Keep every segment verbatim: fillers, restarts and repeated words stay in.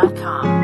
dot com.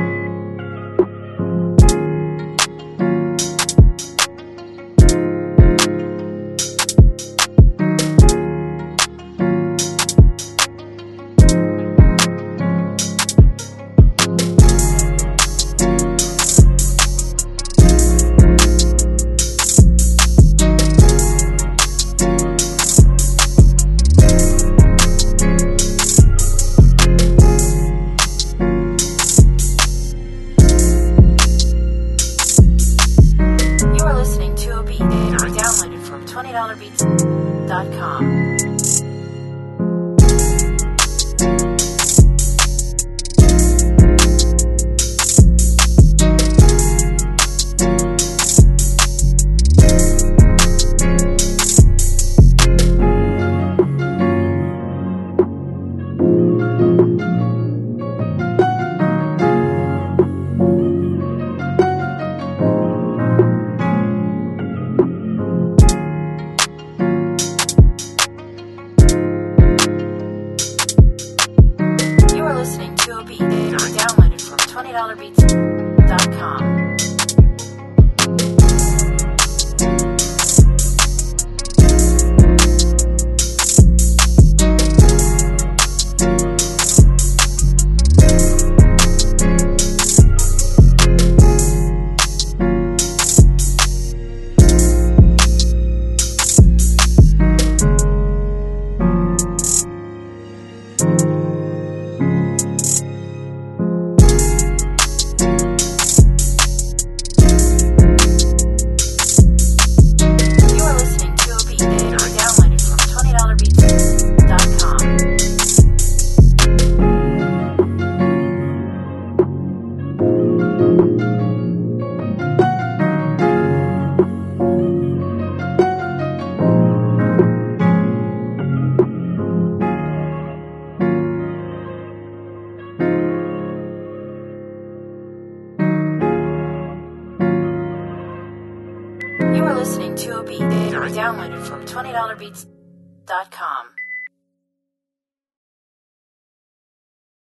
Downloaded from twenty dollar beats dot com. Downloaded from twenty dollar beats dot com. You are listening to a beat downloaded from twenty dollar beats dot com.